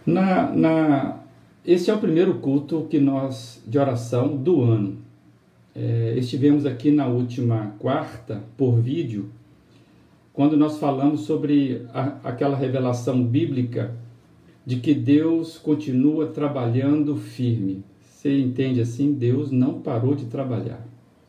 Esse é o primeiro culto de oração do ano. Estivemos aqui na última quarta, por vídeo, quando nós falamos sobre aquela revelação bíblica de que Deus continua trabalhando firme. Você entende assim? Deus não parou de trabalhar.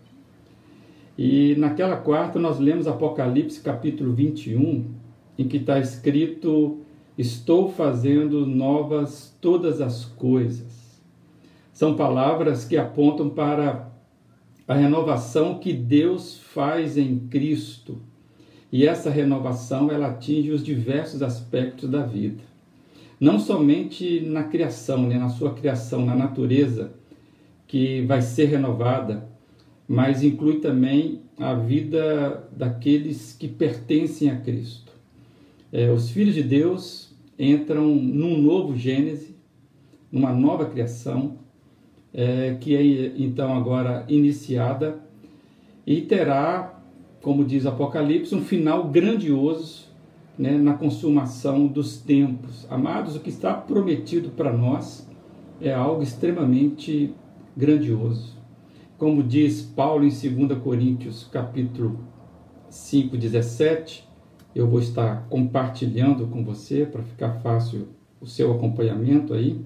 E naquela quarta nós lemos Apocalipse capítulo 21, em que está escrito: estou fazendo novas todas as coisas. São palavras que apontam para a renovação que Deus faz em Cristo. E essa renovação, ela atinge os diversos aspectos da vida. Não somente na criação, na sua criação, na natureza, que vai ser renovada, mas inclui também a vida daqueles que pertencem a Cristo. Os filhos de Deus entram num novo Gênese, numa nova criação, que é então agora iniciada e terá, como diz Apocalipse, um final grandioso, na consumação dos tempos. Amados, o que está prometido para nós é algo extremamente grandioso. Como diz Paulo em 2 Coríntios, capítulo 5, 17, eu vou estar compartilhando com você para ficar fácil o seu acompanhamento aí.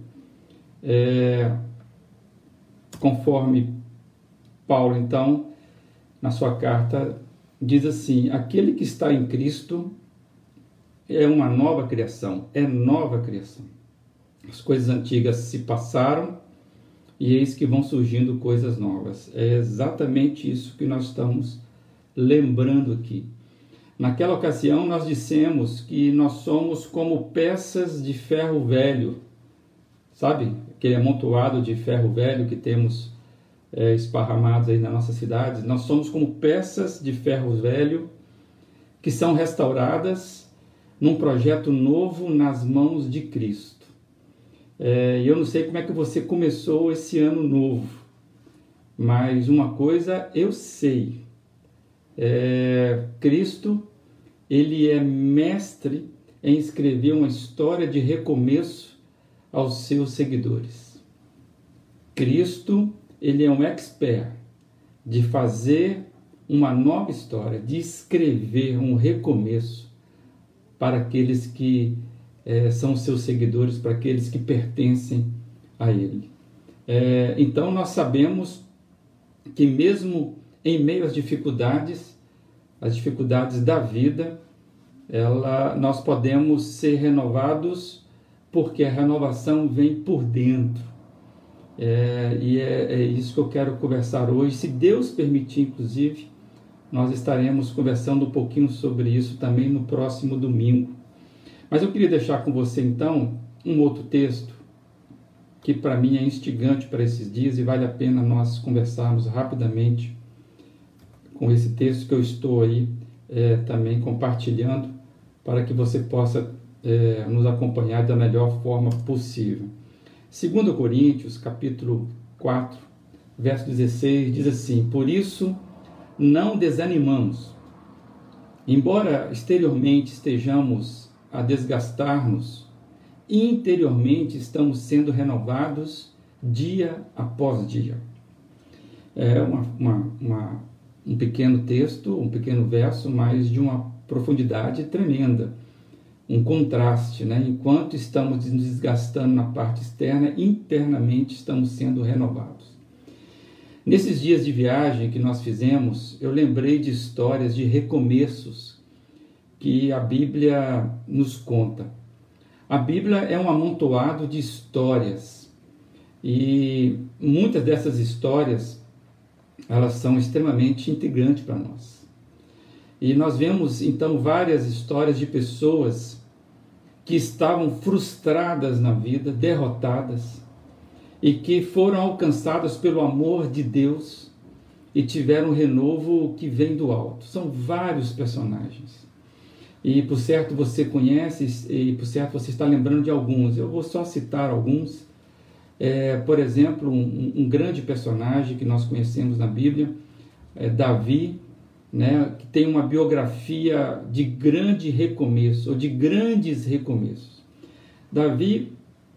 Conforme Paulo, então, na sua carta, diz assim: aquele que está em Cristo é uma nova criação, é nova criação. As coisas antigas se passaram e eis que vão surgindo coisas novas. É exatamente isso que nós estamos lembrando aqui. Naquela ocasião nós dissemos que nós somos como peças de ferro velho, sabe? Aquele amontoado de ferro velho que temos esparramados aí na nossa cidade. Nós somos como peças de ferro velho que são restauradas num projeto novo nas mãos de Cristo. E eu não sei como é que você começou esse ano novo, mas uma coisa eu sei: Cristo, ele é mestre em escrever uma história de recomeço aos seus seguidores. Cristo, ele é um expert de fazer uma nova história, de escrever um recomeço para aqueles que são seus seguidores, para aqueles que pertencem a ele. Então nós sabemos que mesmo em meio às dificuldades da vida, nós podemos ser renovados, porque a renovação vem por dentro. E é isso que eu quero conversar hoje. Se Deus permitir, inclusive, nós estaremos conversando um pouquinho sobre isso também no próximo domingo. Mas eu queria deixar com você, então, um outro texto que para mim é instigante para esses dias e vale a pena nós conversarmos rapidamente com esse texto que eu estou aí também compartilhando, para que você possa nos acompanhar da melhor forma possível. 2 Coríntios, capítulo 4, verso 16, diz assim: por isso não desanimamos, embora exteriormente estejamos a desgastar-nos, interiormente estamos sendo renovados dia após dia. Um pequeno texto, um pequeno verso, mas de uma profundidade tremenda, um contraste, Enquanto estamos nos desgastando na parte externa, internamente estamos sendo renovados. Nesses dias de viagem que nós fizemos, eu lembrei de histórias de recomeços que a Bíblia nos conta. A Bíblia é um amontoado de histórias, e muitas dessas histórias, elas são extremamente intrigantes para nós. E nós vemos então várias histórias de pessoas que estavam frustradas na vida, derrotadas, e que foram alcançadas pelo amor de Deus e tiveram um renovo que vem do alto. São vários personagens. E por certo você conhece, e por certo você está lembrando de alguns. Eu vou só citar alguns. Por exemplo, um grande personagem que nós conhecemos na Bíblia, Davi, que tem uma biografia de grande recomeço, ou de grandes recomeços. Davi,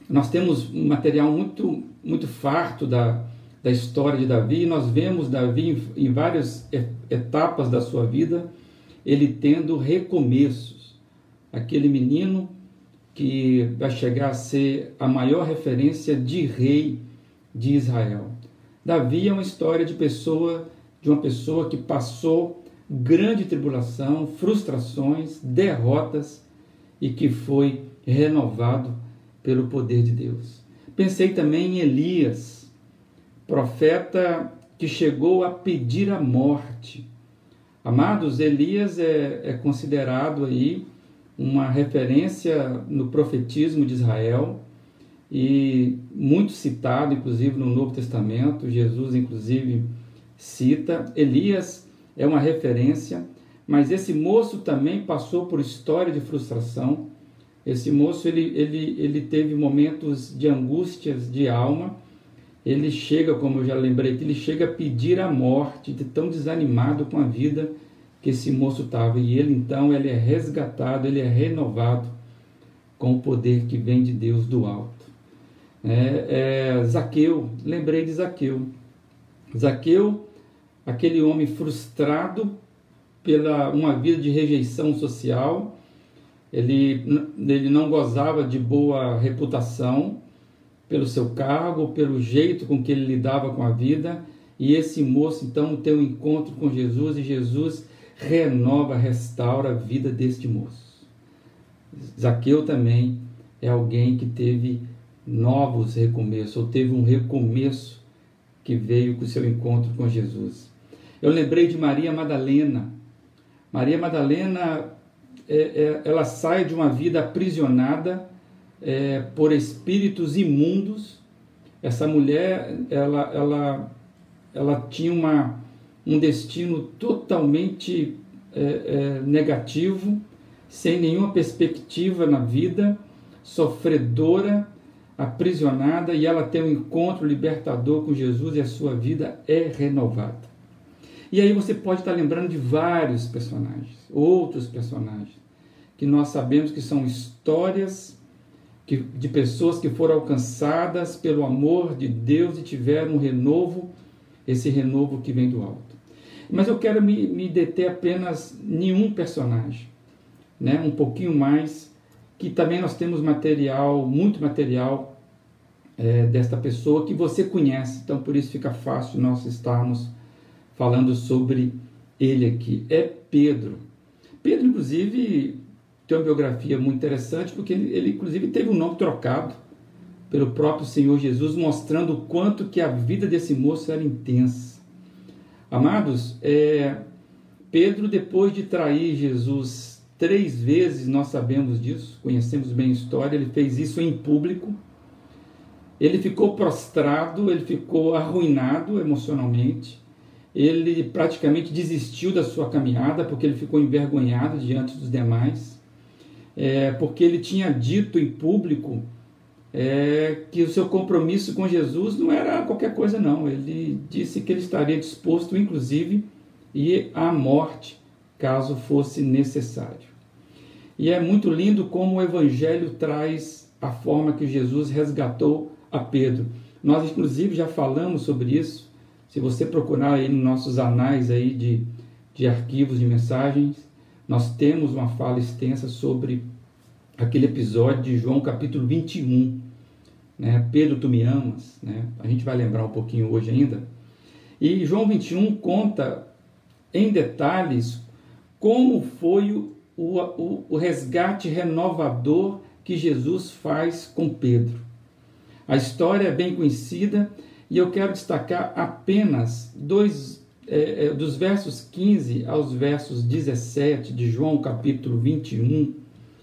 nós temos um material muito farto da história de Davi, e nós vemos Davi em várias etapas da sua vida, ele tendo recomeços. Aquele menino que vai chegar a ser a maior referência de rei de Israel. Davi é uma história de uma pessoa que passou grande tribulação, frustrações, derrotas e que foi renovado pelo poder de Deus. Pensei também em Elias, profeta que chegou a pedir a morte. Amados, Elias é considerado aí uma referência no profetismo de Israel e muito citado, inclusive, no Novo Testamento. Jesus, inclusive, cita. Elias é uma referência, mas esse moço também passou por história de frustração. Esse moço, ele teve momentos de angústias de alma. Ele chega, como eu já lembrei, que ele chega a pedir a morte, de tão desanimado com a vida que esse moço estava. E ele, então, ele é resgatado, ele é renovado com o poder que vem de Deus do alto. Zaqueu, lembrei de Zaqueu. Zaqueu, aquele homem frustrado pela uma vida de rejeição social, ele não gozava de boa reputação pelo seu cargo, pelo jeito com que ele lidava com a vida, e esse moço então tem um encontro com Jesus, e Jesus renova, restaura a vida deste moço. Zaqueu também é alguém que teve novos recomeços, ou teve um recomeço que veio com o seu encontro com Jesus. Eu lembrei de Maria Madalena. Maria Madalena, ela sai de uma vida aprisionada por espíritos imundos. Essa mulher, ela tinha um destino totalmente negativo, sem nenhuma perspectiva na vida, sofredora, aprisionada, e ela tem um encontro libertador com Jesus e a sua vida é renovada. E aí você pode estar lembrando de vários personagens, outros personagens, que nós sabemos que são histórias de pessoas que foram alcançadas pelo amor de Deus e tiveram um renovo, esse renovo que vem do alto. Mas eu quero me deter apenas em um personagem, um pouquinho mais, que também nós temos muito material desta pessoa que você conhece, então por isso fica fácil nós estarmos falando sobre ele aqui. É Pedro. Pedro, inclusive, tem uma biografia muito interessante, porque ele inclusive teve um nome trocado pelo próprio Senhor Jesus, mostrando o quanto que a vida desse moço era intensa. Amados, Pedro, depois de trair Jesus 3 vezes, nós sabemos disso, conhecemos bem a história, ele fez isso em público, ele ficou prostrado, ele ficou arruinado emocionalmente, ele praticamente desistiu da sua caminhada, porque ele ficou envergonhado diante dos demais, porque ele tinha dito em público que o seu compromisso com Jesus não era qualquer coisa não, ele disse que ele estaria disposto inclusive a ir à morte, caso fosse necessário. E é muito lindo como o Evangelho traz a forma que Jesus resgatou a Pedro. Nós inclusive já falamos sobre isso, se você procurar aí nos nossos anais aí de arquivos de mensagens, nós temos uma fala extensa sobre aquele episódio de João capítulo 21, Pedro, tu me amas, a gente vai lembrar um pouquinho hoje ainda, e João 21 conta em detalhes como foi o resgate renovador que Jesus faz com Pedro. A história é bem conhecida e eu quero destacar apenas dos versos 15 aos versos 17 de João capítulo 21,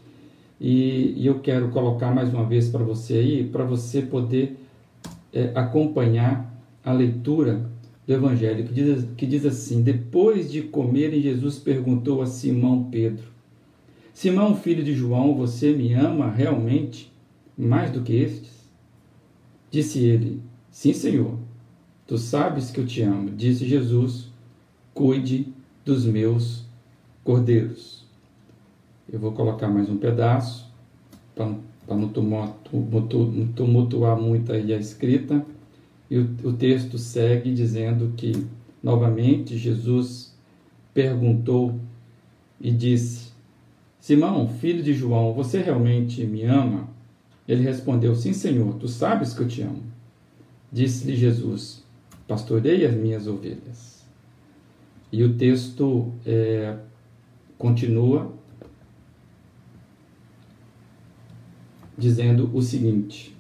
e eu quero colocar mais uma vez para você aí, para você poder acompanhar a leitura do Evangelho, que diz assim: depois de comerem, Jesus perguntou a Simão Pedro: Simão, filho de João, você me ama realmente mais do que estes? Disse ele: sim, Senhor, tu sabes que eu te amo. Disse Jesus: cuide dos meus cordeiros. Eu vou colocar mais um pedaço para não tumultuar muito aí a escrita. E o texto segue dizendo que, novamente, Jesus perguntou e disse: Simão, filho de João, você realmente me ama? Ele respondeu: Sim, Senhor, tu sabes que eu te amo. Disse-lhe Jesus: Pastorei as minhas ovelhas. E o texto continua dizendo o seguinte: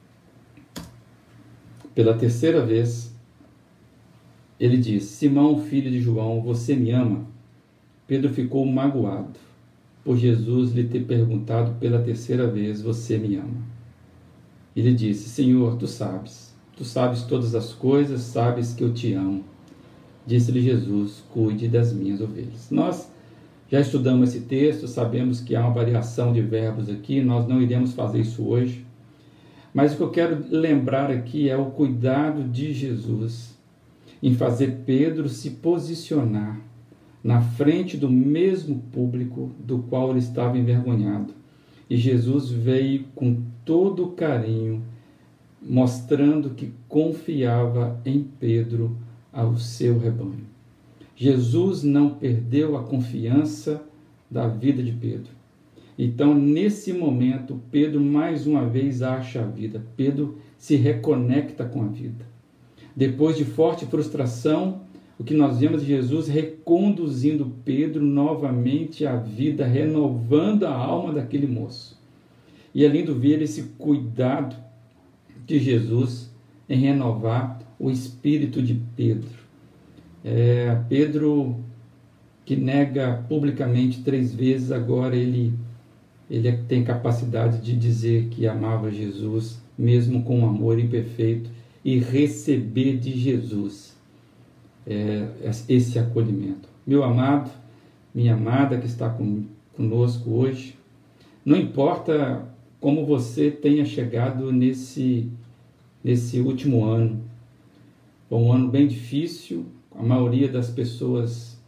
pela terceira vez, ele diz: Simão, filho de João, você me ama? Pedro ficou magoado por Jesus lhe ter perguntado pela terceira vez: você me ama? Ele disse: Senhor, tu sabes todas as coisas, sabes que eu te amo. Disse-lhe Jesus: cuide das minhas ovelhas. Nós já estudamos esse texto, sabemos que há uma variação de verbos aqui, nós não iremos fazer isso hoje. Mas o que eu quero lembrar aqui é o cuidado de Jesus em fazer Pedro se posicionar na frente do mesmo público do qual ele estava envergonhado. E Jesus veio com todo o carinho, mostrando que confiava em Pedro ao seu rebanho. Jesus não perdeu a confiança da vida de Pedro. Então, nesse momento, Pedro mais uma vez acha a vida. Pedro se reconecta com a vida. Depois de forte frustração, o que nós vemos é Jesus reconduzindo Pedro novamente à vida, renovando a alma daquele moço. E é lindo ver esse cuidado de Jesus em renovar o espírito de Pedro. Pedro, que nega publicamente 3 vezes, agora ele tem capacidade de dizer que amava Jesus, mesmo com um amor imperfeito, e receber de Jesus esse acolhimento. Meu amado, minha amada que está conosco hoje, não importa como você tenha chegado nesse último ano. Foi um ano bem difícil, a maioria das pessoas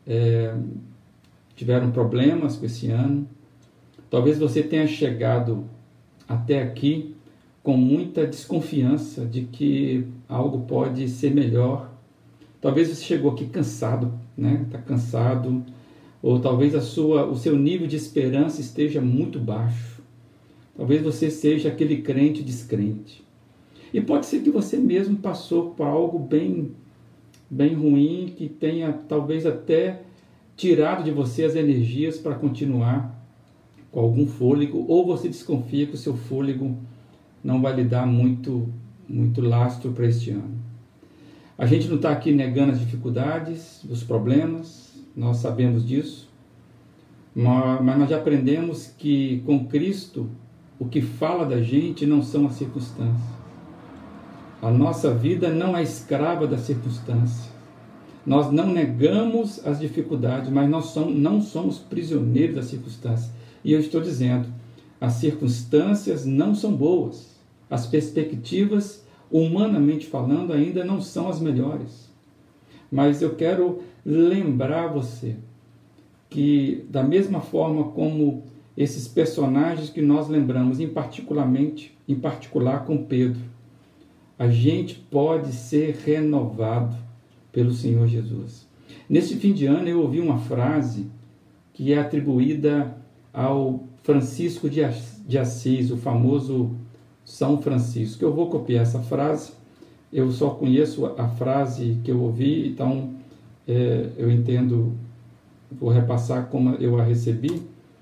tiveram problemas com esse ano. Talvez você tenha chegado até aqui com muita desconfiança de que algo pode ser melhor. Talvez você chegou aqui cansado, né? Está cansado, ou talvez o seu nível de esperança esteja muito baixo. Talvez você seja aquele crente descrente. E pode ser que você mesmo passou por algo bem ruim, que tenha talvez até tirado de você as energias para continuar com algum fôlego, ou você desconfia que o seu fôlego não vai lhe dar muito lastro para este ano. A gente não está aqui negando as dificuldades, os problemas, nós sabemos disso, mas nós já aprendemos que com Cristo o que fala da gente não são as circunstâncias. A nossa vida não é escrava das circunstâncias. Nós não negamos as dificuldades, mas nós não somos prisioneiros das circunstâncias. E eu estou dizendo, as circunstâncias não são boas. As perspectivas, humanamente falando, ainda não são as melhores. Mas eu quero lembrar você que, da mesma forma como esses personagens que nós lembramos, em particular com Pedro, a gente pode ser renovado pelo Senhor Jesus. Neste fim de ano eu ouvi uma frase que é atribuída ao Francisco de Assis, o famoso São Francisco. Eu vou copiar essa frase, eu só conheço a frase que eu ouvi, então eu entendo, vou repassar como eu a recebi,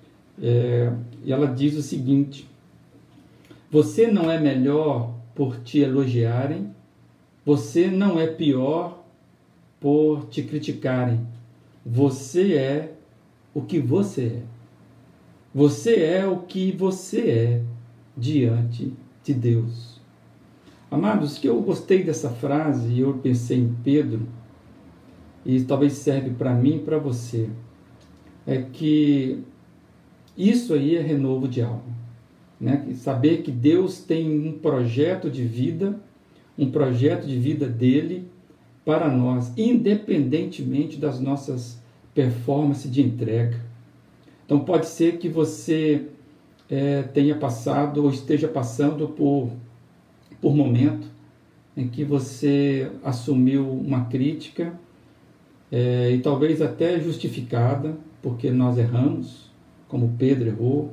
e ela diz o seguinte: você não é melhor por te elogiarem, você não é pior por te criticarem, você é o que você é. Você é o que você é diante de Deus. Amados, que eu gostei dessa frase e eu pensei em Pedro, e talvez serve para mim e para você, é que isso aí é renovo de alma, né? Saber que Deus tem um projeto de vida dele para nós, independentemente das nossas performances de entrega. Então pode ser que você tenha passado ou esteja passando por momento em que você assumiu uma crítica, e talvez até justificada, porque nós erramos, como Pedro errou,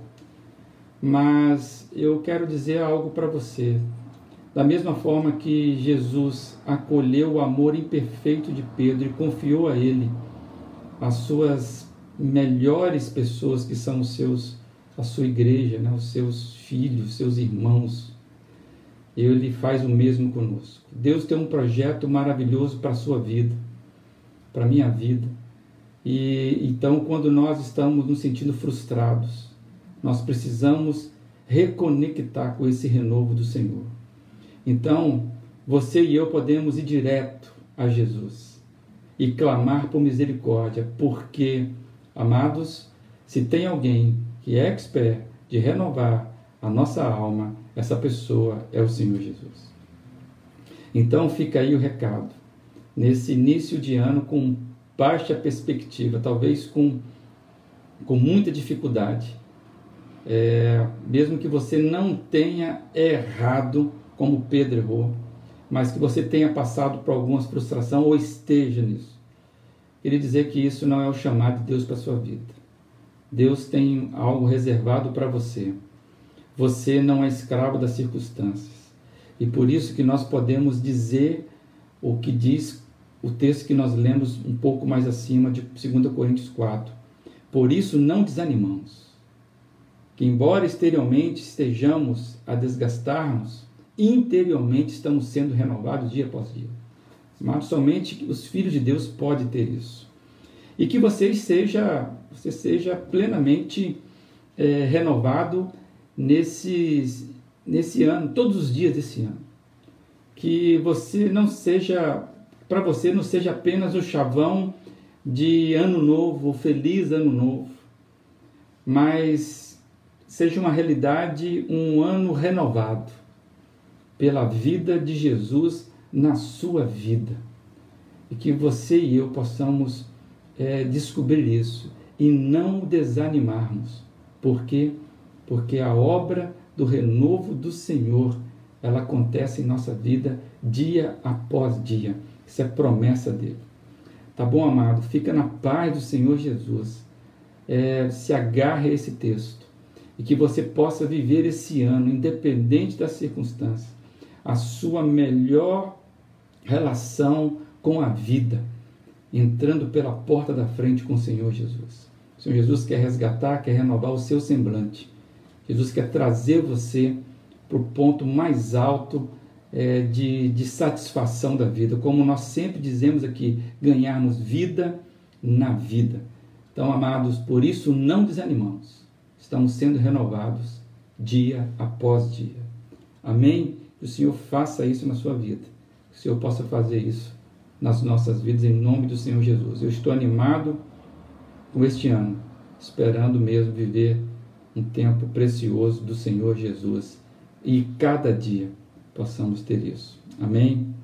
mas eu quero dizer algo para você. Da mesma forma que Jesus acolheu o amor imperfeito de Pedro e confiou a ele as suas melhores pessoas, que são a sua igreja, né? Os seus filhos, seus irmãos, ele faz o mesmo conosco. Deus tem um projeto maravilhoso para a sua vida, para a minha vida. E então, quando nós estamos nos sentindo frustrados, nós precisamos reconectar com esse renovo do Senhor. Então, você e eu podemos ir direto a Jesus e clamar por misericórdia, porque, amados, se tem alguém que é expert de renovar a nossa alma, essa pessoa é o Senhor Jesus. Então fica aí o recado. Nesse início de ano com baixa perspectiva, talvez com muita dificuldade, mesmo que você não tenha errado como Pedro errou, mas que você tenha passado por alguma frustração ou esteja nisso, queria dizer que isso não é o chamado de Deus para a sua vida. Deus tem algo reservado para você. Você não é escravo das circunstâncias. E por isso que nós podemos dizer o que diz o texto que nós lemos um pouco mais acima de 2 Coríntios 4. Por isso não desanimamos. Que embora exteriormente estejamos a desgastar-nos, interiormente estamos sendo renovados dia após dia. Mas somente os filhos de Deus podem ter isso. E que você seja plenamente renovado nesse ano, todos os dias desse ano. Que você não seja, para você não seja apenas o chavão de ano novo, feliz ano novo, mas seja uma realidade, um ano renovado pela vida de Jesus na sua vida. E que você e eu possamos descobrir isso e não desanimarmos. Por quê? Porque a obra do renovo do Senhor, ela acontece em nossa vida dia após dia. Isso é promessa dele. Tá bom, amado? Fica na paz do Senhor Jesus. Se agarre a esse texto e que você possa viver esse ano, independente das circunstâncias, a sua melhor relação com a vida, entrando pela porta da frente com o Senhor Jesus. O Senhor Jesus quer resgatar, quer renovar o seu semblante. Jesus quer trazer você para o ponto mais alto de satisfação da vida. Como nós sempre dizemos aqui, ganharmos vida na vida. Então, amados, por isso não desanimamos. Estamos sendo renovados dia após dia. Amém? Que o Senhor faça isso na sua vida. Que o Senhor possa fazer isso nas nossas vidas, em nome do Senhor Jesus. Eu estou animado com este ano, esperando mesmo viver um tempo precioso do Senhor Jesus, e cada dia possamos ter isso. Amém?